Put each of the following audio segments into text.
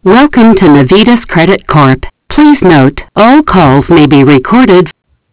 Welcome to Navitas Credit Corp. Please note, all calls may be recorded.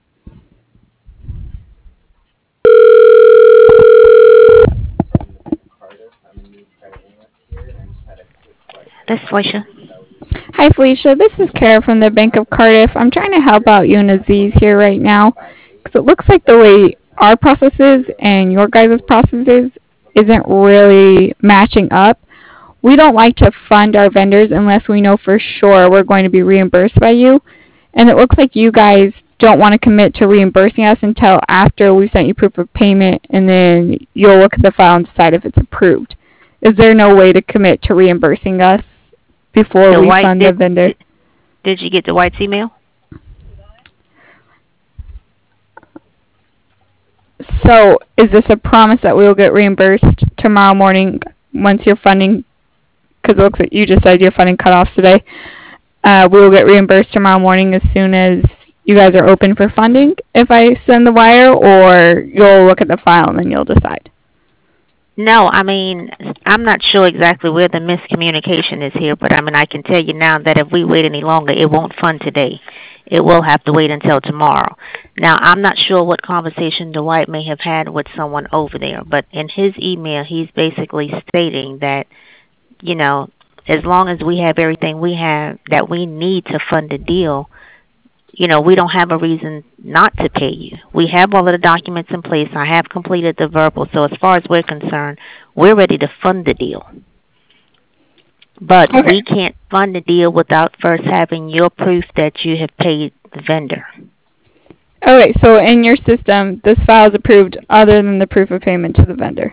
This is Felicia. Hi, Felicia. This is Kara from the Bank of Cardiff. I'm trying to help out you and Aziz here right now because it looks like the way our process is and your guys' processes isn't really matching up. We don't like to fund our vendors unless we know for sure we're going to be reimbursed by you. And it looks like you guys don't want to commit to reimbursing us until after we sent you proof of payment, and then you'll look at the file and decide if it's approved. Is there no way to commit to reimbursing us before we fund the vendor? Did you get the White's email? So, is this a promise that we will get reimbursed tomorrow morning once you're funding? Because it looks like you just said your funding cutoffs today. We will get reimbursed tomorrow morning as soon as you guys are open for funding if I send the wire, or you'll look at the file and then you'll decide? No, I'm not sure exactly where the miscommunication is here, but I can tell you now that if we wait any longer, it won't fund today. It will have to wait until tomorrow. Now, I'm not sure what conversation Dwight may have had with someone over there, but in his email, he's basically stating that, as long as we have everything we have that we need to fund the deal, we don't have a reason not to pay you. We have all of the documents in place. I have completed the verbal. So as far as we're concerned, we're ready to fund the deal. But we can't fund the deal without first having your proof that you have paid the vendor. Okay, so in your system, this file is approved other than the proof of payment to the vendor.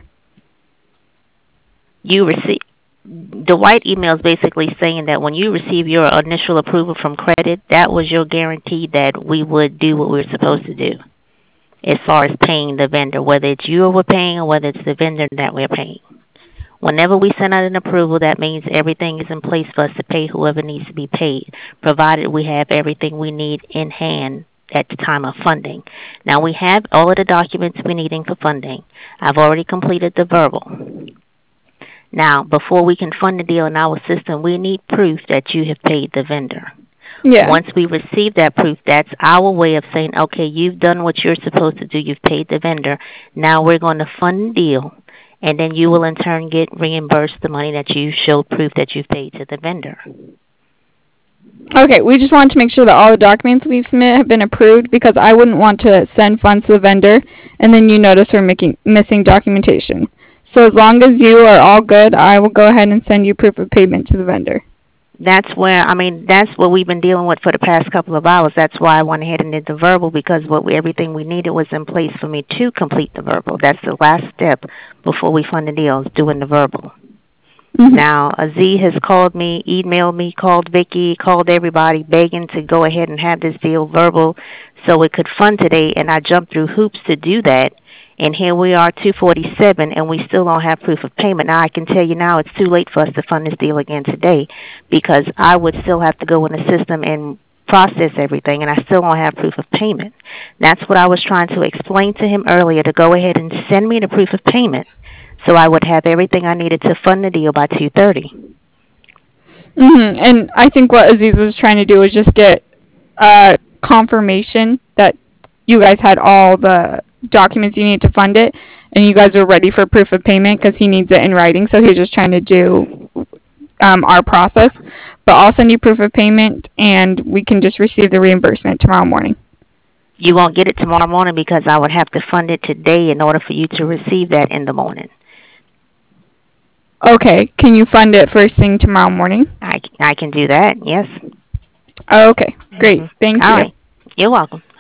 The White email is basically saying that when you receive your initial approval from credit, that was your guarantee that we would do what we were supposed to do as far as paying the vendor, whether it's you we're paying or whether it's the vendor that we're paying. Whenever we send out an approval, that means everything is in place for us to pay whoever needs to be paid, provided we have everything we need in hand at the time of funding. Now, we have all of the documents we're needing for funding. I've already completed the verbal. Now, before we can fund the deal in our system, we need proof that you have paid the vendor. Yeah. Once we receive that proof, that's our way of saying, okay, you've done what you're supposed to do. You've paid the vendor. Now we're going to fund the deal, and then you will in turn get reimbursed the money that you showed proof that you've paid to the vendor. Okay, we just wanted to make sure that all the documents we submit have been approved, because I wouldn't want to send funds to the vendor and then you notice we're missing documentation. So as long as you are all good, I will go ahead and send you proof of payment to the vendor. That's what we've been dealing with for the past couple of hours. That's why I went ahead and did the verbal, because everything we needed was in place for me to complete the verbal. That's the last step before we fund the deal, is doing the verbal. Mm-hmm. Now, Aziz has called me, emailed me, called Vicky, called everybody, begging to go ahead and have this deal verbal so it could fund today, and I jumped through hoops to do that. And here we are, 247, and we still don't have proof of payment. Now, I can tell you now it's too late for us to fund this deal again today, because I would still have to go in the system and process everything, and I still don't have proof of payment. That's what I was trying to explain to him earlier, to go ahead and send me the proof of payment so I would have everything I needed to fund the deal by 2:30. Mm-hmm. And I think what Aziz was trying to do was just get confirmation that you guys had all the documents you need to fund it, and you guys are ready for proof of payment, because he needs it in writing. So he's just trying to do our process. But I'll send you proof of payment, and we can just receive the reimbursement tomorrow morning. You won't get it tomorrow morning because I would have to fund it today in order for you to receive that in the morning. Okay, can you fund it first thing tomorrow morning? I can do that, yes. Okay, great. Thank you. All right. You're welcome.